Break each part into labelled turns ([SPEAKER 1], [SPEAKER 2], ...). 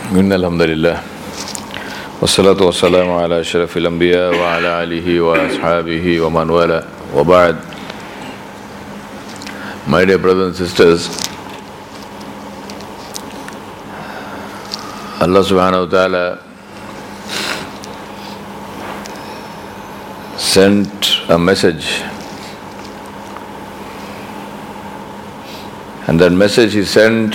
[SPEAKER 1] إن الحمد لله والصلاة والسلام على أشرف الأنبياء وعلى آله وأصحابه ومن والاه وبعد. My dear brothers and sisters, Allah subhanahu wa ta'ala sent a message, and that message He sent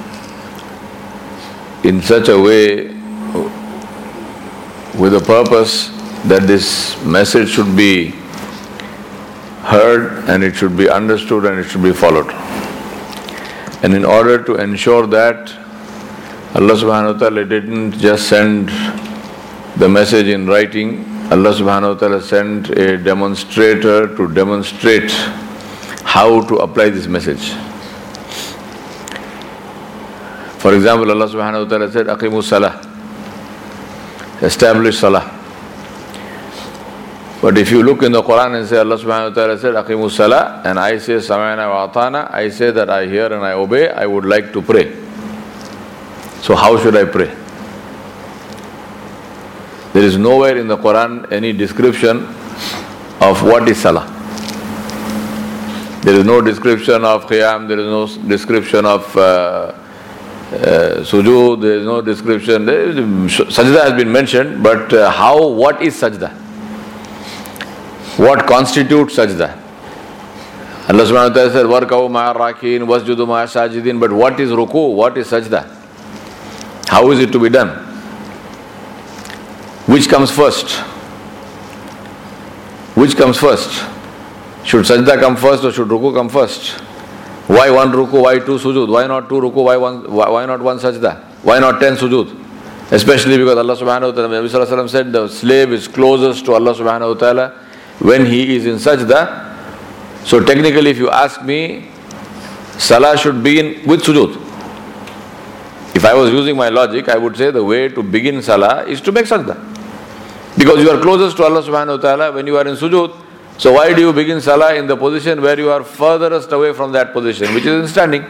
[SPEAKER 1] in such a way, with a purpose that this message should be heard and it should be understood and it should be followed. And in order to ensure that, Allah subhanahu wa ta'ala didn't just send the message in writing. Allah subhanahu wa ta'ala sent a demonstrator to demonstrate how to apply this message. For example, Allah subhanahu wa ta'ala said, Aqimus Salah, establish Salah. But if you look in the Quran and say, Allah subhanahu wa ta'ala said, Aqimus Salah, and I say, Sami'na wa ata'na, I say that I hear and I obey, I would like to pray. So how should I pray? There is nowhere in the Quran any description of what is Salah. There is no description of Qiyam, there is no description of sujood, there is no description. Sajda has been mentioned, but what is sajda? What constitutes sajda? Allah subhanahu wa ta'ala said, Warka'u ma'a rakin, wasjudu ma'a sajidin. But what is ruku? What is sajda? How is it to be done? Which comes first? Which comes first? Should sajda come first or should ruku come first? Why one ruku, why two sujud? Why not two ruku, why not one sajda? Why not 10 sujud? Especially because Allah subhanahu wa ta'ala, Nabi sallallahu alayhi wa sallam said, the slave is closest to Allah subhanahu wa ta'ala when he is in sajda. So technically, if you ask me, salah should begin with sujud. If I was using my logic, I would say the way to begin salah is to make sajda. Because you are closest to Allah subhanahu wa ta'ala when you are in sujud. So why do you begin salah in the position where you are furthest away from that position, which is in standing?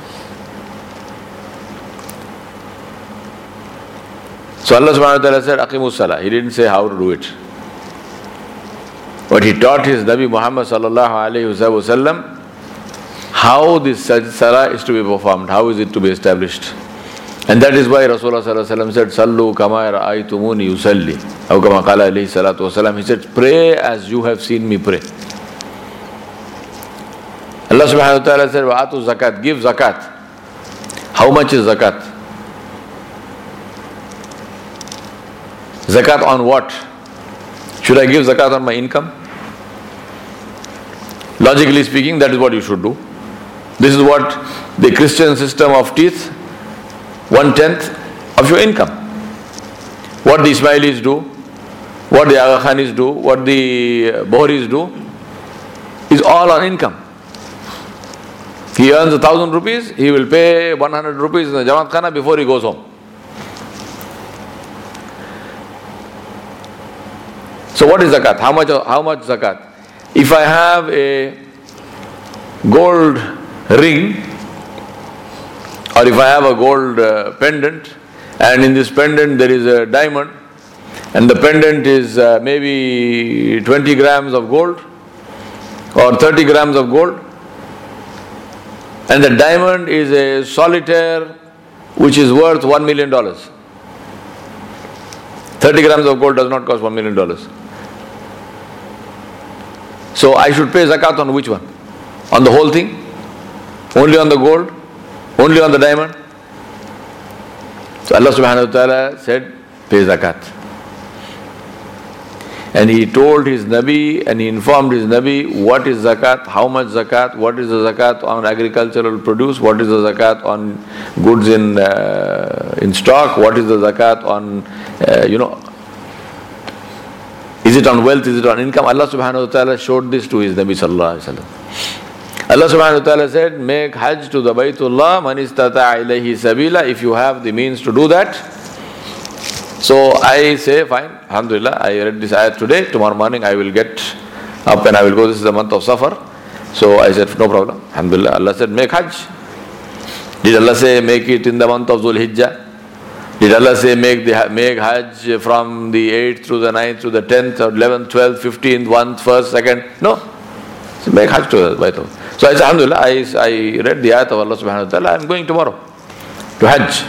[SPEAKER 1] So Allah subhanahu wa ta'ala said, Aqimus Salah. He didn't say how to do it. But He taught His Nabi Muhammad sallallahu alayhi wa sallam how this salah is to be performed, how is it to be established. And that is why Rasulullah sallallahu alayhi wa sallam said, Sallu kama ra'aytumuni yusalli. Aw kama qala alayhi salatu wa salam. He said, pray as you have seen me pray. Allah subhanahu wa ta'ala said, Wa'atu zakat, give zakat. How much is zakat? Zakat on what? Should I give zakat on my income? Logically speaking, that is what you should do. This is what the Christian system of teeth, 1/10 of your income. What the Ismailis do, what the Aga Khanis do, what the Bohris do, is all on income. He earns 1,000 rupees, he will pay 100 rupees in the Jamaat Khana before he goes home. So what is zakat? How much zakat? If I have a gold ring, or if I have a gold pendant, and in this pendant there is a diamond, and the pendant is maybe 20 grams of gold, or 30 grams of gold, and the diamond is a solitaire which is worth $1 million. 30 grams of gold does not cost $1 million. So I should pay zakat on which one? On the whole thing? Only on the gold? Only on the diamond? So Allah subhanahu wa ta'ala said, pay zakat. And He told His Nabi and He informed His Nabi what is zakat, how much zakat, what is the zakat on agricultural produce, what is the zakat on goods in stock, what is the zakat on, is it on wealth, is it on income? Allah subhanahu wa ta'ala showed this to His Nabi sallallahu alayhi wa sallam. Allah subhanahu wa ta'ala said, make hajj to the Baytullah, man istata'a ilayhi sabila, if you have the means to do that. So I say, fine, alhamdulillah, I read this ayat today, tomorrow morning I will get up and I will go, this is the month of Safar. So I said, no problem, alhamdulillah. Allah said, make hajj. Did Allah say, make it in the month of Dhul Hijjah? Did Allah say make Hajj from the 8th through the 9th through the 10th or 11th, 12th, 15th, 1st, 1st, 2nd? No. So make Hajj to Baitullah. So I said, Alhamdulillah, I read the ayat of Allah subhanahu wa ta'ala, I'm going tomorrow to Hajj.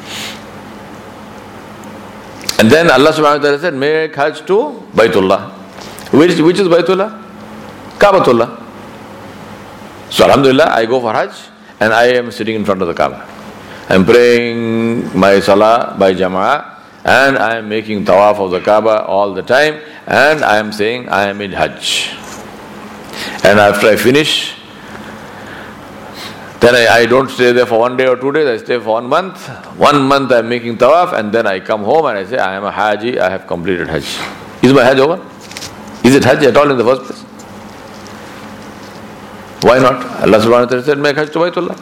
[SPEAKER 1] And then Allah subhanahu wa ta'ala said, make Hajj to Baitullah. Which is Baitullah? Kaabatullah. So Alhamdulillah, I go for Hajj and I am sitting in front of the Kaaba. I am praying my salah by jama'ah and I am making tawaf of the Kaaba all the time and I am saying I am in Hajj. And after I finish, then I don't stay there for 1 day or 2 days, I stay for 1 month. 1 month I am making tawaf and then I come home and I say I am a Haji, I have completed Hajj. Is my Hajj over? Is it Hajj at all in the first place? Why not? Allah subhanahu wa ta'ala said make Hajj to Baitullah.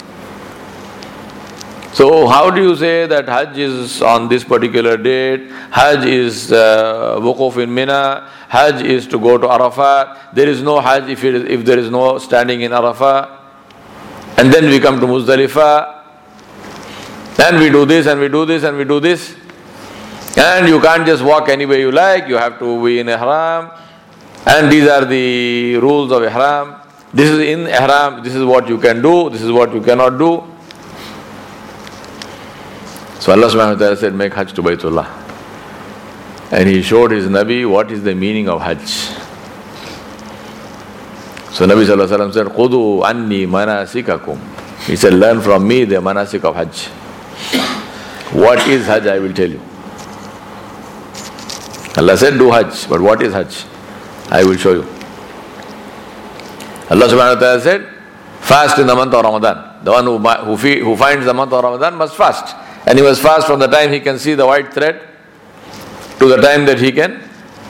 [SPEAKER 1] So how do you say that Hajj is on this particular date, Hajj is Wuquf in Mina, Hajj is to go to Arafat, there is no Hajj if there is no standing in Arafat, and then we come to Muzdalifah, and we do this and we do this and we do this, and you can't just walk any way you like, you have to be in Ihram, and these are the rules of Ihram, this is in Ihram, this is what you can do, this is what you cannot do. So Allah subhanahu wa ta'ala said, make Hajj to Baitullah. And He showed His Nabi what is the meaning of Hajj. So Nabi sallallahu alayhi wa sallam said, Qudu anni manasikakum. He said, learn from me the manasik of Hajj. What is Hajj, I will tell you. Allah said, do Hajj, but what is Hajj? I will show you. Allah subhanahu wa ta'ala said, fast in the month of Ramadan. The one who finds the month of Ramadan must fast. And he must fast from the time he can see the white thread to the time that he can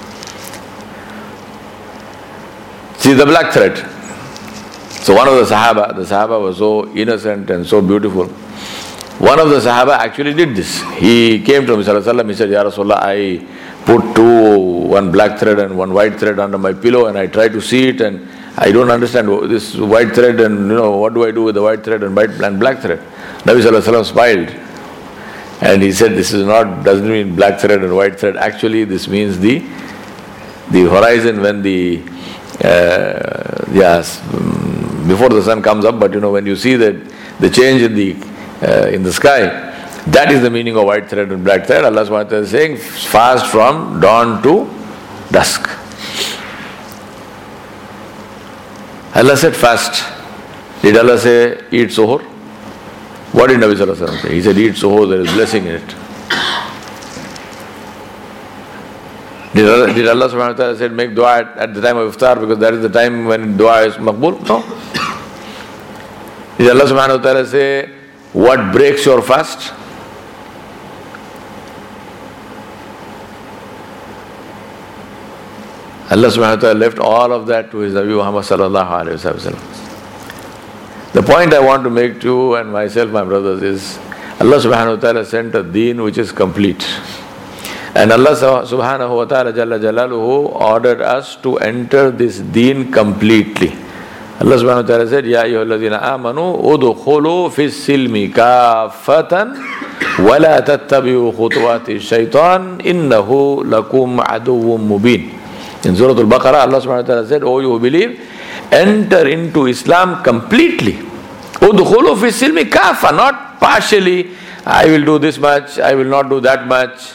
[SPEAKER 1] see the black thread. So one of the Sahaba was so innocent and so beautiful. One of the Sahaba actually did this. He came to Nabi sallallahu alaihi wasallam, he said, Ya Rasulullah, I put one black thread and one white thread under my pillow and I try to see it and I don't understand this white thread and what do I do with the white thread and black thread? Nabi sallallahu alaihi wasallam smiled. And he said, this doesn't mean black thread and white thread. Actually, this means the horizon when before the sun comes up, but when you see that the change in the sky, that is the meaning of white thread and black thread. Allah subhanahu wa ta'ala is saying, fast from dawn to dusk. Allah said fast. Did Allah say eat suhoor? What did Nabi sallallahu alaihi wasallam say? He said, eat suhoor, there is blessing in it. Did Allah subhanahu wa ta'ala say make dua at the time of iftar because that is the time when dua is maqbool? No. Did Allah subhanahu wa ta'ala say what breaks your fast? Allah subhanahu wa ta'ala left all of that to His Nabi Muhammad sallallahu alayhi wa sallam. The point I want to make to you and myself, my brothers, is Allah subhanahu wa ta'ala sent a deen which is complete. And Allah subhanahu wa ta'ala jalla jalaluhu ordered us to enter this deen completely. Allah subhanahu wa ta'ala said, Ya ayyuhalladhina amanu udkhulu fis silmi kaffatan wa la tattabi'u khutuwati shaitan innahu lakum aduwwum mubin. In Surah Al-Baqarah, Allah subhanahu wa ta'ala said, O you who believe, enter into Islam completely. Udkhulu fi silmi kafa, not partially. I will do this much, I will not do that much.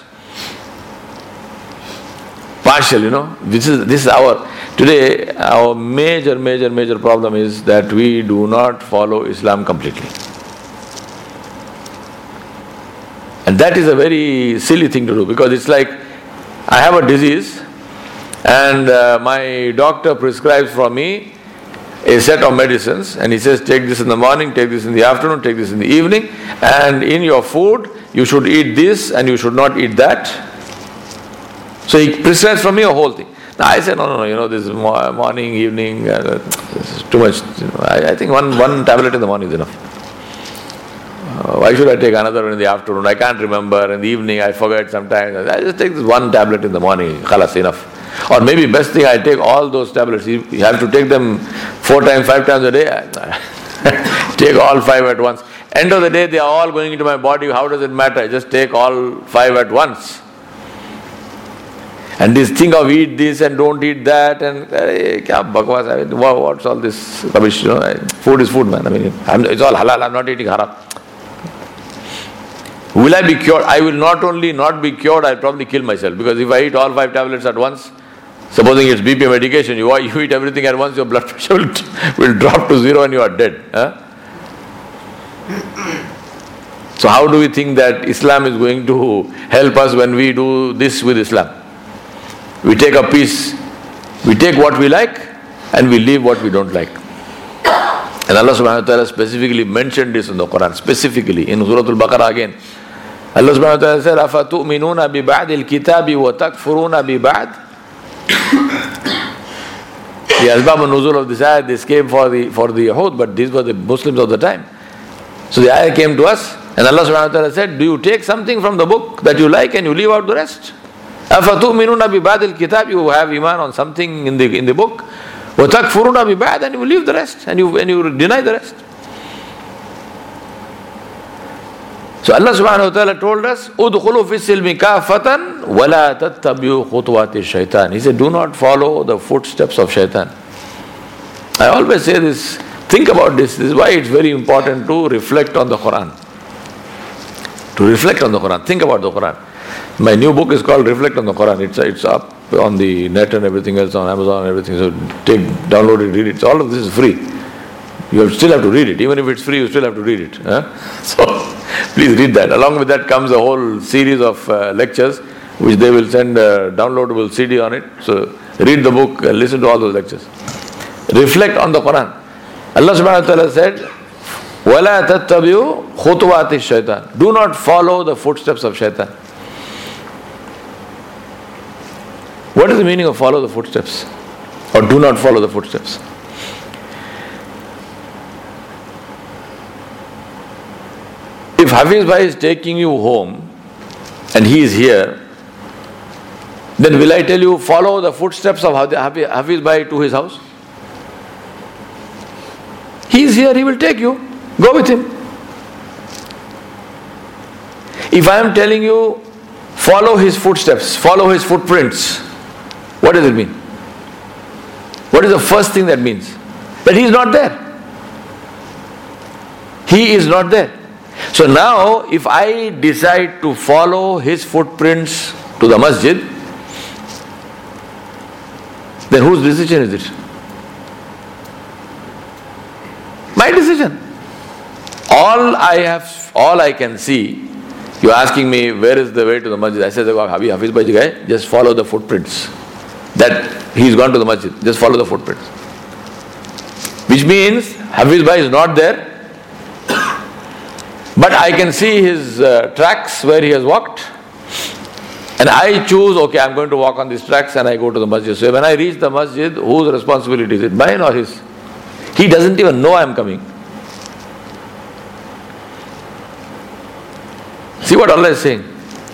[SPEAKER 1] Partial, This is today our major problem is that we do not follow Islam completely. And that is a very silly thing to do because it's like I have a disease and my doctor prescribes for me a set of medicines and he says take this in the morning, take this in the afternoon, take this in the evening, and in your food you should eat this and you should not eat that. So he prescribes for me a whole thing. Now I said no, this is morning, evening, this is too much. I think one tablet in the morning is enough. Why should I take another one in the afternoon? I can't remember. In the evening I forget sometimes. I just take this one tablet in the morning. Khalas, enough. Or maybe best thing I take all those tablets. You have to take them 4 times, 5 times a day. Take all 5 at once. End of the day, they are all going into my body. How does it matter? I just take all 5 at once. And this thing of eat this and don't eat that and kya bakwas, I mean, what's all this rubbish? Food is food, man. I mean, it's all halal. I'm not eating haram. Will I be cured? I will not only not be cured, I'll probably kill myself. Because if I eat all 5 tablets at once, supposing it's BP medication, you eat everything at once, your blood pressure will drop to 0 and you are dead. So how do we think that Islam is going to help us when we do this with Islam? We take a piece, we take what we like and we leave what we don't like. And Allah subhanahu wa ta'ala specifically mentioned this in the Quran, specifically in Surah Al-Baqarah again. Allah subhanahu wa ta'ala said, أَفَتُؤْمِنُونَ بِبَعْدِ الْكِتَابِ وَتَكْفُرُونَ بِبَعْدِ. The Asbab al-Nuzul of this ayah, this came for the Yahud, but these were the Muslims of the time. So the ayah came to us, and Allah subhanahu wa ta'ala said, do you take something from the book that you like and you leave out the rest? أَفَتُؤْمِنُونَ بِبَعْدِ الْكِتَابِ. You have iman on something in the book. وَتَكْفُرُونَ بِبَعْدِ. And you leave the rest, and you deny the rest. So Allah subhanahu wa ta'ala told us, أُدْخُلُوا فِي السِّلْمِ كَافَةً وَلَا تَتَّبِعُوا خُطُوَاتِ الشَّيْطَانِ. He said, do not follow the footsteps of shaitan. I always say this, think about this. This is why it's very important to reflect on the Quran. To reflect on the Quran. Think about the Quran. My new book is called Reflect on the Quran. It's up on the net and everything else, on Amazon and everything. So download it, read it. So all of this is free. You still have to read it. Even if it's free, you still have to read it. So please read that. Along with that comes a whole series of lectures which they will send a downloadable CD on it. So read the book, listen to all those lectures. Reflect on the Quran. Allah subhanahu wa ta'ala said, وَلَا تَتَّبِعُوا خُطُوَاتِ الشَّيْطَانِ. Do not follow the footsteps of shaitan. What is the meaning of follow the footsteps? Or do not follow the footsteps? If Hafiz Bhai is taking you home and he is here, then will I tell you follow the footsteps of Hafiz Bhai to his house? He is here, he will take you. Go with him. If I am telling you follow his footsteps, follow his footprints, what does it mean? What is the first thing that means? That he is not there. He is not there. So now, if I decide to follow his footprints to the masjid, then whose decision is it? My decision. All I can see, you're asking me where is the way to the masjid. I said, Hafiz Bhai ji, just follow the footprints. That he's gone to the masjid. Just follow the footprints. Which means Hafiz Bhai is not there. But I can see his tracks where he has walked. And I choose, okay, I'm going to walk on these tracks and I go to the masjid. So when I reach the masjid, whose responsibility is it? Mine or his? He doesn't even know I'm coming. See what Allah is saying.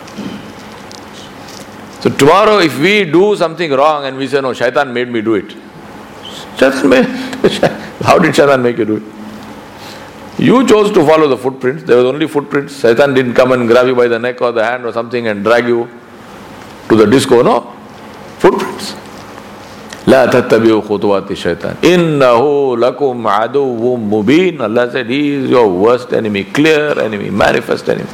[SPEAKER 1] So tomorrow if we do something wrong and we say, no, shaitan made me do it. How did shaitan make you do it? You chose to follow the footprints. There was only footprints. Shaitan didn't come and grab you by the neck or the hand or something and drag you to the disco. No. Footprints. لا تتبعوا خطوات الشيطان إنه لكم عدو مبين. Allah said, he is your worst enemy, clear enemy, manifest enemy.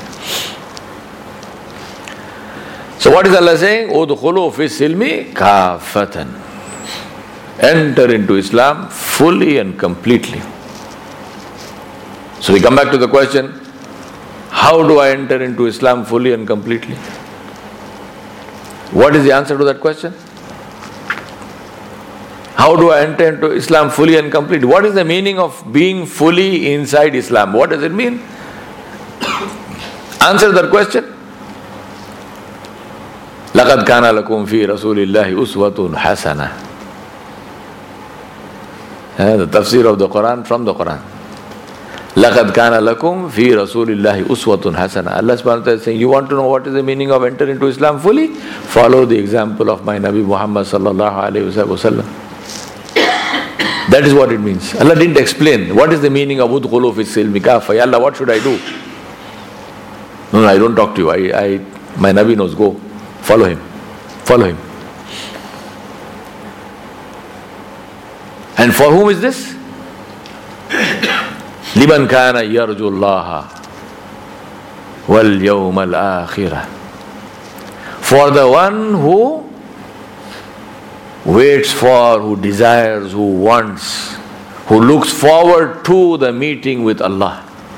[SPEAKER 1] So what is Allah saying? أُدْخُلُوا فِي السِّلْمِ كَافَةً. Enter into Islam fully and completely. So we come back to the question, how do I enter into Islam fully and completely? What is the answer to that question? How do I enter into Islam fully and completely? What is the meaning of being fully inside Islam? What does it mean? Answer that question. لَقَدْ كَانَ لَكُمْ فِي رَسُولِ اللَّهِ أُسْوَةٌ حَسَنَةٌ. The tafsir of the Quran from the Quran. لَقَدْ كَانَ لَكُمْ فِي رَسُولِ اللَّهِ أُسْوَةٌ حَسَنَةٌ. Allah subhanahu wa ta'ala is saying, you want to know what is the meaning of enter into Islam fully? Follow the example of my Nabi Muhammad sallallahu alayhi wa sallam. That is what it means. Allah didn't explain what is the meaning of udkhulu fi silmi kafa. Ya Allah, what should I do? No, I don't talk to you. My Nabi knows. Go, follow him. Follow him. And for whom is this? Liman kana yarju Allah wal yawm al akhirah. For the one who waits for, who desires, who wants, who looks forward to the meeting with Allah.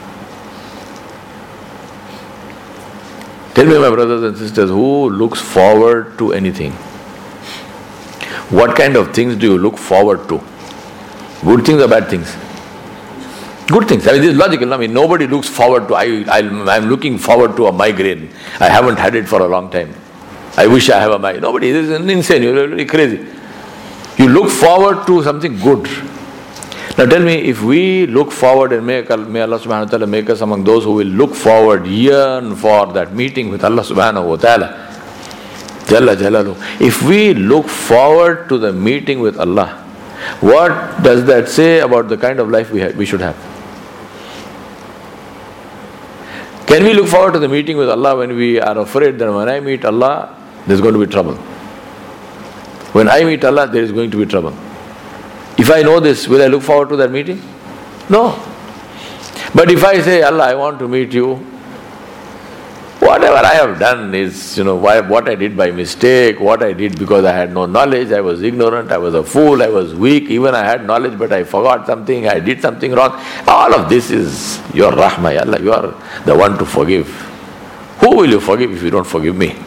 [SPEAKER 1] Tell me, my brothers and sisters, who looks forward to anything? What kind of things do you look forward to? Good things or bad things? Good things. I mean, this is logical. I mean, nobody looks forward to, I'm looking forward to a migraine. I haven't had it for a long time. I wish I have a migraine. Nobody. This is insane. You're really crazy. You look forward to something good. Now tell me, if we look forward and may Allah subhanahu wa ta'ala make us among those who will look forward, yearn for that meeting with Allah subhanahu wa ta'ala, Jalla Jalalu. If we look forward to the meeting with Allah, what does that say about the kind of life we should have? Can we look forward to the meeting with Allah when we are afraid that when I meet Allah, there's going to be trouble? When I meet Allah, there is going to be trouble. If I know this, will I look forward to that meeting? No. But if I say, Allah, I want to meet you, whatever I have done is, what I did by mistake, what I did because I had no knowledge, I was ignorant, I was a fool, I was weak, even I had knowledge but I forgot something, I did something wrong. All of this is your rahmah, Ya Allah, you are the one to forgive. Who will you forgive if you don't forgive me?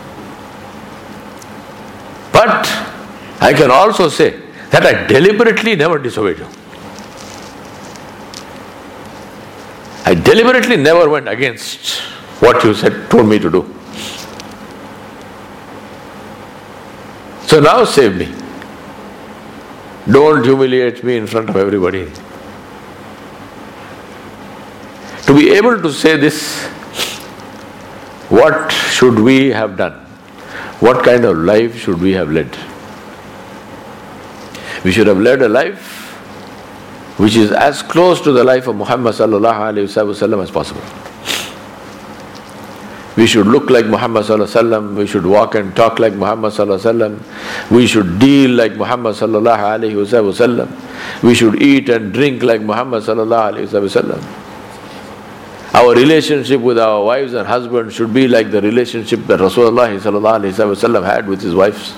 [SPEAKER 1] But I can also say that I deliberately never disobeyed you. I deliberately never went against what you told me to do. So now save me. Don't humiliate me in front of everybody. To be able to say this, what should we have done? What kind of life should we have led? We should have led a life which is as close to the life of Muhammad sallallahu alaihi wasallam as possible. We should look like Muhammad sallallahu alaihi wasallam. We should walk and talk like Muhammad sallallahu alaihi wasallam. We should deal like Muhammad sallallahu alaihi wasallam. We should eat and drink like Muhammad sallallahu alaihi wasallam. Our relationship with our wives and husbands should be like the relationship that Rasulullah sallallahu alaihi wasallam had with his wives.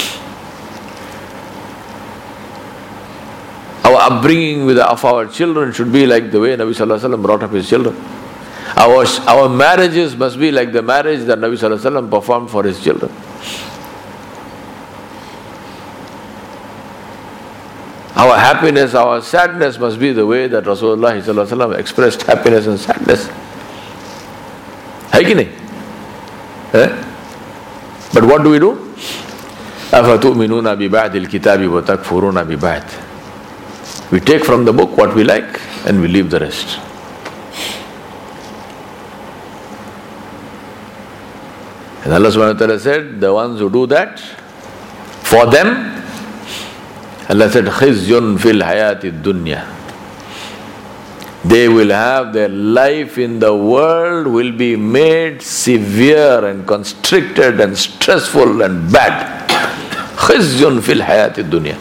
[SPEAKER 1] Our upbringing of our children should be like the way Nabi sallallahu alaihi wasallam brought up his children. Our marriages must be like the marriage that Nabi sallallahu alaihi wasallam performed for his children. Our happiness, our sadness must be the way that Rasulullah sallallahu alaihi wasallam expressed happiness and sadness. Hai ki nahi? But what do we do? أَفَتُؤْمِنُونَ بِبَعْدِ الْكِتَابِ وَتَكْفُرُونَ بِبَعْدِ. We take from the book what we like and we leave the rest. And Allah subhanahu wa ta'ala said, the ones who do that, for them, Allah said, خِزْيٌ فِي الْحَيَاةِ الدُّنْيَا. They will have their life in the world will be made severe and constricted and stressful and bad. خِزْيٌ فِي الْحَيَاةِ الدُّنْيَا.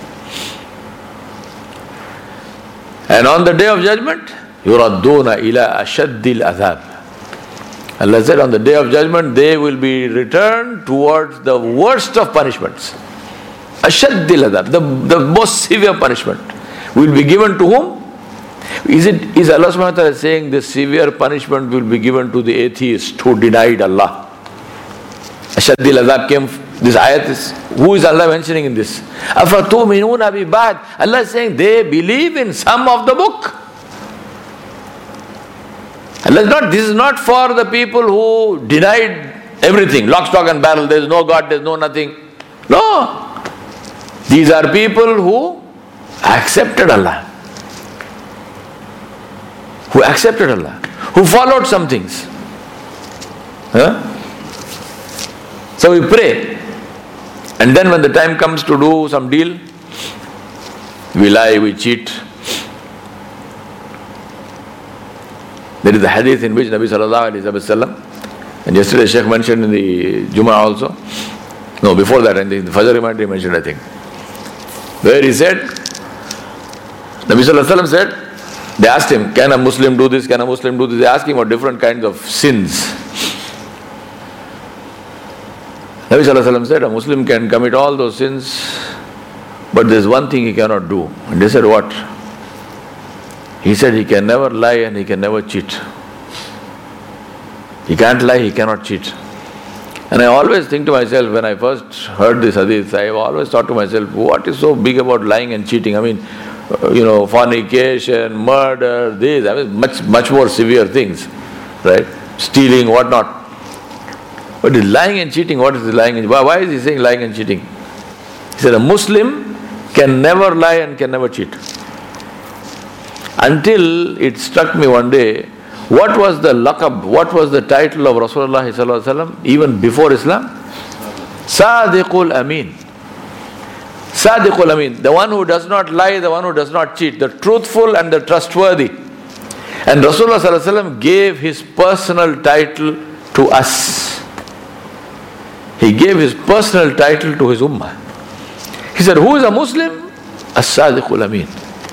[SPEAKER 1] And on the day of judgment, يُرَدُّونَ إِلَىٰ أَشَدِّ الْعَذَابِ. Allah said, on the day of judgment, they will be returned towards the worst of punishments. أَشَدِّ الْعَذَابِ, the most severe punishment will be given to whom? Is Allah subhanahu wa ta'ala saying this severe punishment will be given to the atheist who denied Allah? أَشَدِّ الْعَذَابِ came, this ayat is, who is Allah mentioning in this? أَفَتُؤْمِنُونَ بِبَعْدِ. Allah is saying they believe in some of the book. This is not for the people who denied everything, lock, stock and barrel, there is no God, there is no nothing. No. These are people who accepted Allah. Who accepted Allah. Who followed some things. So we pray. And then when the time comes to do some deal, We lie, we cheat. There is a hadith in which Nabi sallallahu alayhi wa sallam, and yesterday Shaykh mentioned in the Jummah also, no, before that, in the Fajr reminder he mentioned, I think, where he said, Nabi sallallahu alayhi wa sallam said, they asked him, can a Muslim do this, can a Muslim do this? They asked him about different kinds of sins. Nabi sallallahu alayhi wa sallam said, a Muslim can commit all those sins, but there's one thing he cannot do. And they said, what? He said he can never lie and he can never cheat. He can't lie, he cannot cheat. And I always think to myself, when I first heard this hadith, I always thought to myself, what is so big about lying and cheating? I mean, fornication, murder, this, I mean, much more severe things, right? Stealing, whatnot. But is lying and cheating, what is lying and cheating? Why is he saying lying and cheating? He said a Muslim can never lie and can never cheat. Until it struck me one day, what was the laqab, what was the title of Rasulullah sallallahu alaihi wasallam even before Islam? Sadiqul Amin. Sadiqul Amin, the one who does not lie, the one who does not cheat, the truthful and the trustworthy. And Rasulullah sallallahu alaihi wasallam gave his personal title to us. He gave his personal title to his ummah. He said, who is a Muslim? As-Sadiqul Amin.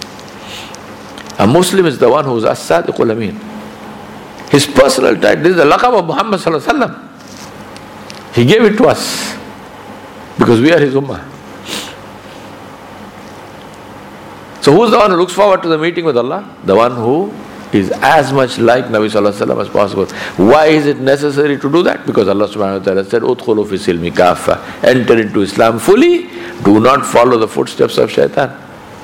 [SPEAKER 1] A Muslim is the one who is As-Sadiqul Amin. His personal title, this is the laqab of Muhammad sallallahu alaihi wasallam. He gave it to us because we are his ummah. So who is the one who looks forward to the meeting with Allah? The one who is as much like Nabi sallallahu alaihi wasallam as possible. Why is it necessary to do that? Because Allah subhanahu wa ta'ala said, "Udkhulu fi silmi kaffa." Enter into Islam fully. Do not follow the footsteps of shaitan.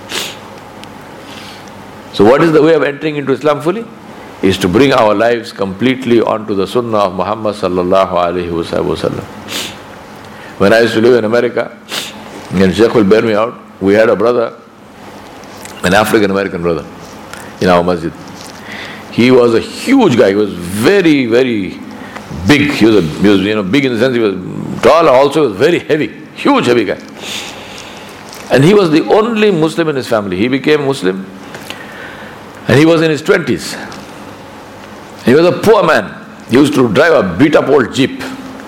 [SPEAKER 1] So what is the way of entering into Islam fully? Is to bring our lives completely onto the sunnah of Muhammad sallallahu alaihi wasallam. When I used to live in America, and Sheikh will bear me out, we had a brother, an African American brother, in our masjid. He was a huge guy. He was very, very big. He was big in the sense he was tall, also he was very heavy, huge heavy guy. And he was the only Muslim in his family. He became Muslim and he was in his 20s. He was a poor man. He used to drive a beat up old jeep.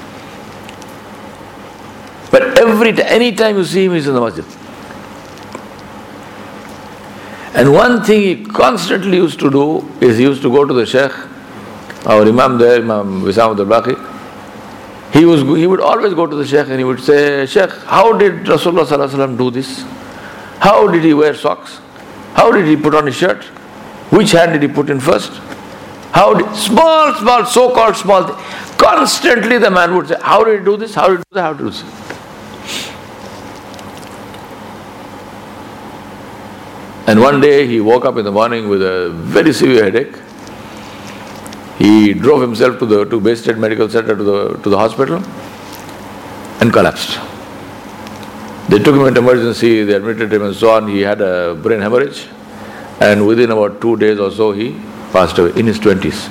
[SPEAKER 1] But any time you see him, he's in the masjid. And one thing he constantly used to do is he used to go to the Sheikh, our Imam there, Imam Wissam Abdul Baqi. He would always go to the Sheikh and he would say, Sheikh, how did Rasulullah sallallahu alaihi wasallam do this? How did he wear socks? How did he put on his shirt? Which hand did he put in first? Small, so-called small thing. Constantly the man would say, how did he do this? How did he do that? How did he do this? And one day he woke up in the morning with a very severe headache. He drove himself to Bay State Medical Center to the hospital and collapsed. They took him into emergency, they admitted him and so on. He had a brain hemorrhage and within about 2 days or so he passed away in his 20s.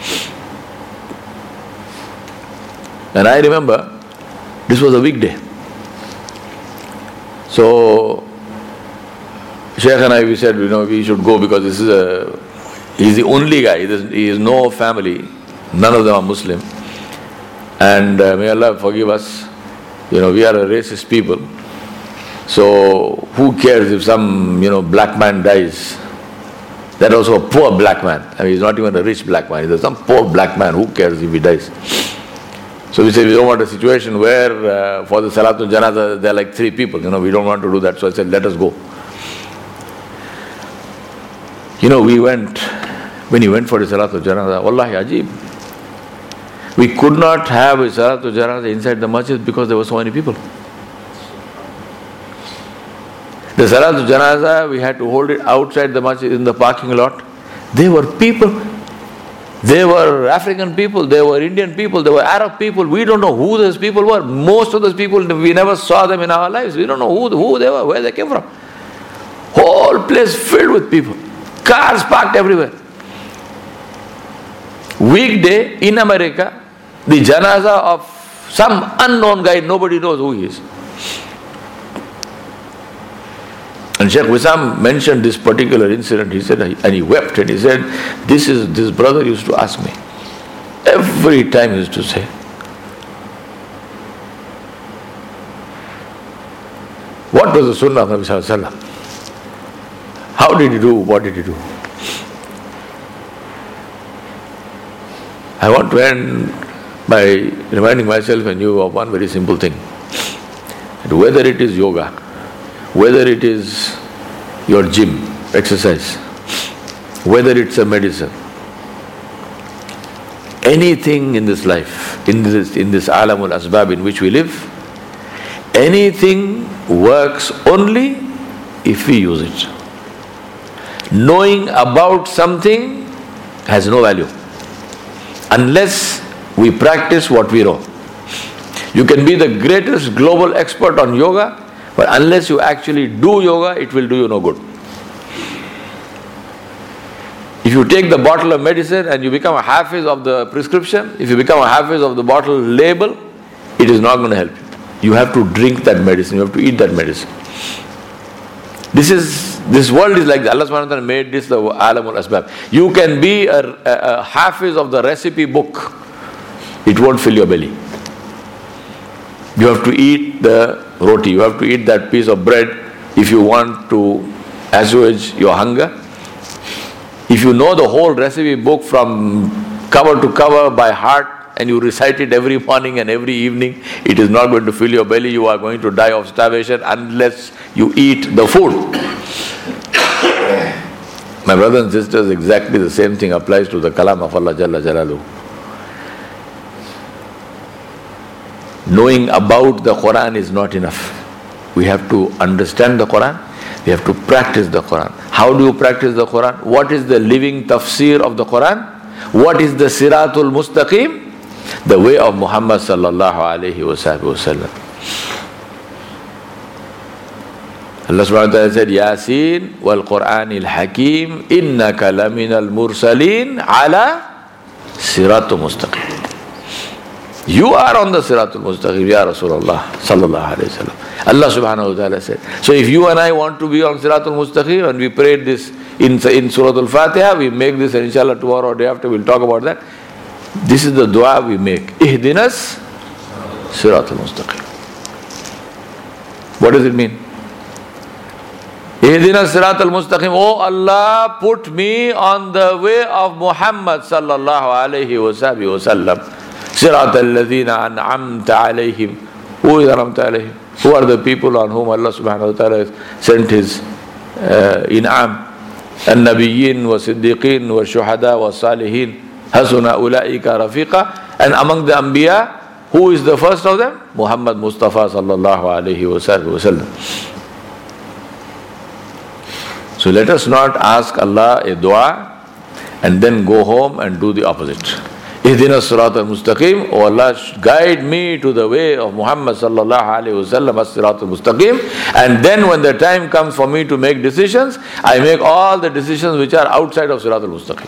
[SPEAKER 1] And I remember this was a weekday. So Sheikh and I, we said, we should go because he's the only guy. He has no family. None of them are Muslim. And may Allah forgive us. We are a racist people. So who cares if some, black man dies? That also a poor black man. I mean, he's not even a rich black man. He's some poor black man. Who cares if he dies? So we said we don't want a situation where for the Salatul Janazah there are like 3 people. We don't want to do that. So I said, let us go. We went, when he went for the Salatul Janazah, Wallahi Ajib. We could not have a Salatul Janazah inside the masjid because there were so many people. The Salatul Janazah, we had to hold it outside the masjid in the parking lot. They were people. They were African people, they were Indian people, they were Arab people. We don't know who those people were. Most of those people, we never saw them in our lives. We don't know who they were, where they came from. Whole place filled with people. Cars parked everywhere. Weekday in America, the janazah of some unknown guy, nobody knows who he is. And Shaykh Wissam mentioned this particular incident. He said, and he wept, and he said, this brother used to ask me. Every time he used to say, what was the Sunnah of Nabi Sallallahu Alaihi Wasallam? How did he do? What did he do? I want to end by reminding myself and you of one very simple thing. Whether it is yoga, whether it is your gym, exercise, whether it's a medicine, anything in this life, in this alamul asbab in which we live, anything works only if we use it. Knowing about something has no value unless we practice what we know. You can be the greatest global expert on yoga, but unless you actually do yoga, it will do you no good. If you take the bottle of medicine and you become a hafiz of the prescription, if you become a hafiz of the bottle label, it is not going to help you. You have to drink that medicine, you have to eat that medicine. This world is like that. Allah subhanahu wa ta'ala made this the alamul asbab. You can be a hafiz of the recipe book, it won't fill your belly. You have to eat the roti, you have to eat that piece of bread if you want to assuage your hunger. If you know the whole recipe book from cover to cover by heart and you recite it every morning and every evening, it is not going to fill your belly. You are going to die of starvation unless you eat the food. My brothers and sisters, exactly the same thing applies to the kalam of Allah Jalla Jalaluhu. Knowing about the Quran is not enough. We have to understand the Quran. We have to practice the Quran. How do you practice the Quran? What is the living tafsir of the Quran? What is the Siratul Mustaqim? The way of Muhammad sallallahu alayhi wa sallam. Allah subhanahu wa ta'ala said, Yasin wal Quranil Hakim innaka laminal mursaleen ala Siratul Mustaqim. You are on the Siratul Mustaqim, Ya Rasulullah sallallahu alayhi wa sallam. Allah subhanahu wa ta'ala said. So if you and I want to be on Siratul Mustaqim, and we prayed this in Surah Al-Fatiha, we make this, and inshallah tomorrow or day after we'll talk about that. This is the dua we make. Ihdinas Siratul Mustaqim. What does it mean? Ihdinas Siratul Mustaqim. Oh Allah, put me on the way of Muhammad sallallahu alayhi wa sallam. Siratul ladhina an'amta alayhim. Who is an'amta alayhim? Who are the people on whom Allah subhanahu wa ta'ala sent His in'am? An-Nabiyyin wa Siddiqeen wa Shuhada wa Salihin. Hasuna ulaika rafiqa. And among the Anbiya, who is the first of them? Muhammad Mustafa sallallahu alayhi wa sallam. So let us not ask Allah a dua and then go home and do the opposite. Ihdina as-sirat al-mustaqim. Oh Allah, guide me to the way of Muhammad sallallahu alayhi wa sallam, as-sirat al-mustaqim. And then when the time comes for me to make decisions, I make all the decisions which are outside of sirat al-mustaqim.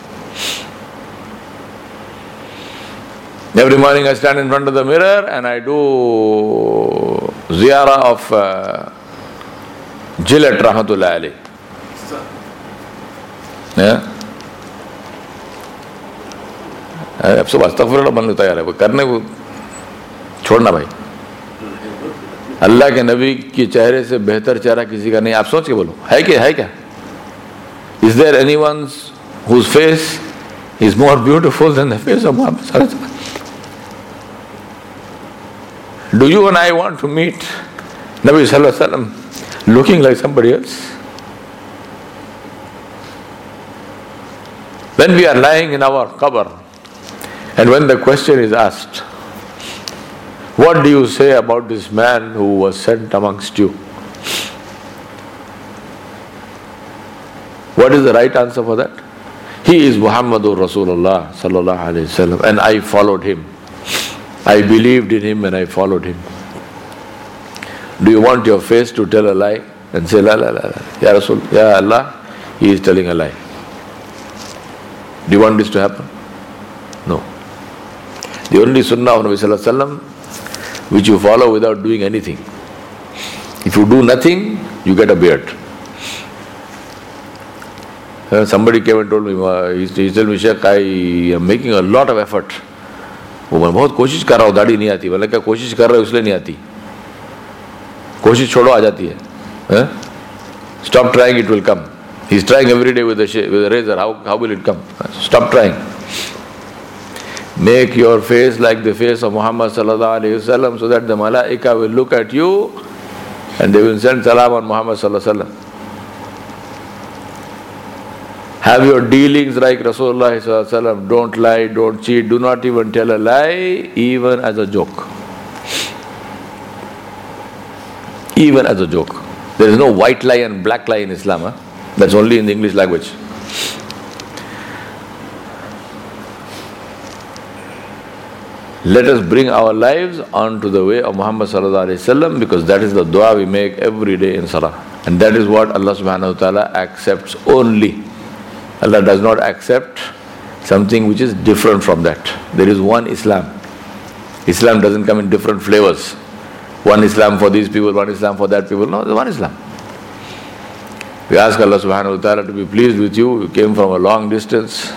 [SPEAKER 1] Every morning I stand in front of the mirror and I do ziyarah of Gillette rahmatullahi alayhi. Yeah? अब सब अस्तगफिरुल्लाह बनने को तैयार है, करने को छोड़ना भाई. अल्लाह के नबी के चेहरे से बेहतर चेहरा किसी का नहीं. आप सोच के बोलो, है क्या? Is there anyone whose face is more beautiful than the face of Muhammad sallallahu alaihi wasallam? Do you and I want to meet Nabi sallallahu alaihi wasallam looking like somebody else? When we are lying in our qabr, and when the question is asked, what do you say about this man who was sent amongst you? What is the right answer for that? He is Muhammadur Rasulullah sallallahu alayhi wasallam, and I followed him. I believed in him and I followed him. Do you want your face to tell a lie and say, la la la la, Ya Rasul, Ya Allah, he is telling a lie? Do you want this to happen? No. The only sunnah of Nabi sallallahu alaihi wasallam which you follow without doing anything. If you do nothing, you get a beard. Somebody came and told me, he told me, Sheikh, I am making a lot of effort. वो मैं बहुत कोशिश कर रहा हूँ, दाढ़ी नहीं आती. मैंने क्या कोशिश कर रहे हो इसलिए नहीं आती? कोशिश छोड़ो, आ जाती है. Stop trying, it will come. He's trying every day with a razor. How will it come? Stop trying. Make your face like the face of Muhammad sallallahu alaihi wasallam, so that the malaika will look at you and they will send salam on Muhammad sallallahu alaihi wasallam. Have your dealings like Rasulullah sallallahu alaihi wasallam. Don't lie, don't cheat, do not even tell a lie, even as a joke. Even as a joke. There is no white lie and black lie in Islam. That's only in the English language. Let us bring our lives onto the way of Muhammad sallallahu alaihi wasallam, because that is the dua we make every day in salah. And that is what Allah subhanahu wa ta'ala accepts only. Allah does not accept something which is different from that. There is one Islam. Islam doesn't come in different flavors. One Islam for these people, one Islam for that people. No, there's one Islam. We ask Allah subhanahu wa ta'ala to be pleased with you. You came from a long distance.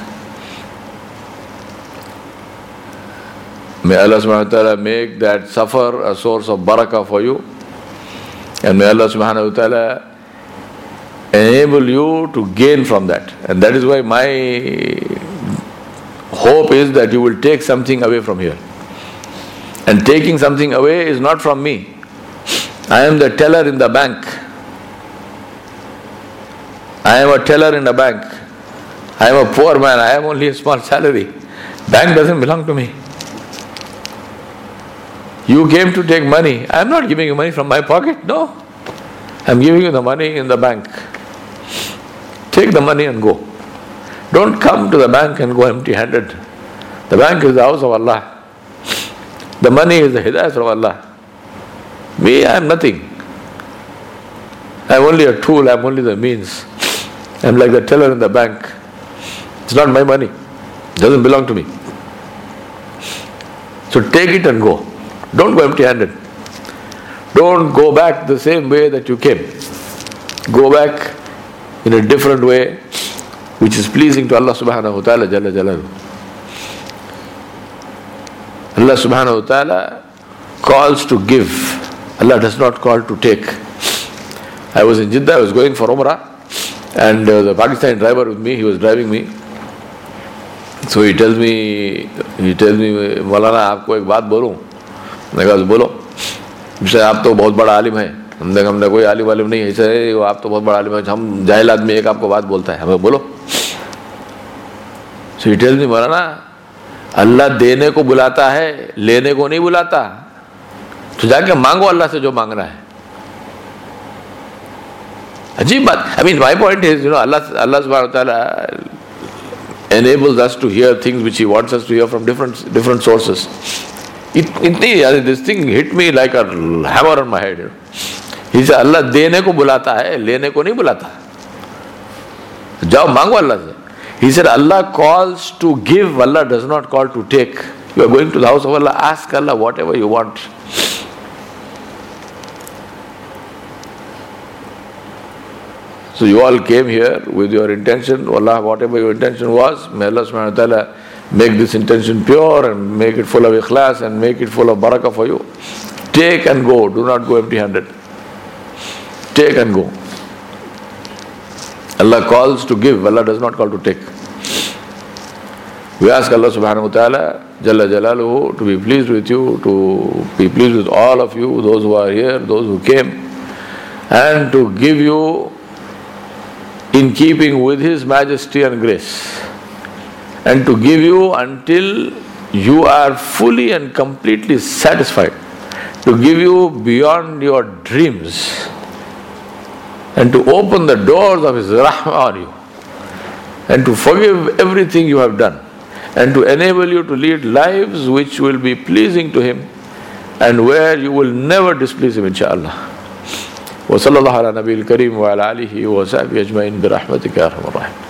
[SPEAKER 1] May Allah subhanahu wa ta'ala make that safar a source of barakah for you. And may Allah subhanahu wa ta'ala enable you to gain from that. And that is why my hope is that you will take something away from here. And taking something away is not from me. I am the teller in the bank. I am a teller in a bank. I am a poor man. I have only a small salary. Bank doesn't belong to me. You came to take money. I am not giving you money from my pocket. No. I am giving you the money in the bank. Take the money and go. Don't come to the bank and go empty-handed. The bank is the house of Allah. The money is the hidayah from Allah. Me, I am nothing. I am only a tool. I am only the means. I am like the teller in the bank. It's not my money. It doesn't belong to me. So take it and go. Don't go empty-handed. Don't go back the same way that you came. Go back in a different way, which is pleasing to Allah subhanahu wa ta'ala jalla jalaluhu. Allah subhanahu wa ta'ala calls to give. Allah does not call to take. I was in Jeddah, I was going for Umrah, and the Pakistani driver with me, he was driving me. So he tells me, Maulana, आपको एक बात बोलूं? मैं कहा बोलो. मुझसे आप तो बहुत बड़ा आलिम है. हमने कोई आलिम वालिम नहीं है, ऐसे आप तो बहुत बड़ा आलिम है. हम जाहिल आदमी एक आपको बात बोलता है, हमें बोलो. So he tells me, Maulana, अल्लाह देने को बुलाता है, लेने को नहीं बुलाता. तो जाके मांगो अल्लाह से जो मांगना है. अजीब बात. I mean, my point is, Allah subhanahu wa ta'ala enables us to hear things which He wants us to hear from different sources. This thing hit me like a hammer on my head. He said, Allah देने को बुलाता है, लेने को नहीं बुलाता. जाओ मांगो अल्लाह से. He said, Allah calls to give, Allah does not call to take. You are going to the house of Allah, ask Allah whatever you want. So you all came here with your intention, Allah, whatever your intention was, may Allah subhanahu wa ta'ala make this intention pure and make it full of ikhlas and make it full of barakah for you. Take and go, do not go empty-handed. Take and go. Allah calls to give, Allah does not call to take. We ask Allah subhanahu wa ta'ala, Jalla Jalaluhu, to be pleased with you, to be pleased with all of you, those who are here, those who came, and to give you in keeping with His majesty and grace, and to give you until you are fully and completely satisfied, to give you beyond your dreams, and to open the doors of His rahmah on you, and to forgive everything you have done, and to enable you to lead lives which will be pleasing to Him, and where you will never displease Him, inshaAllah. وصلى الله على نبي الكريم وعلى آله وصحبه أجمعين برحمتك يا أرحم الراحمين.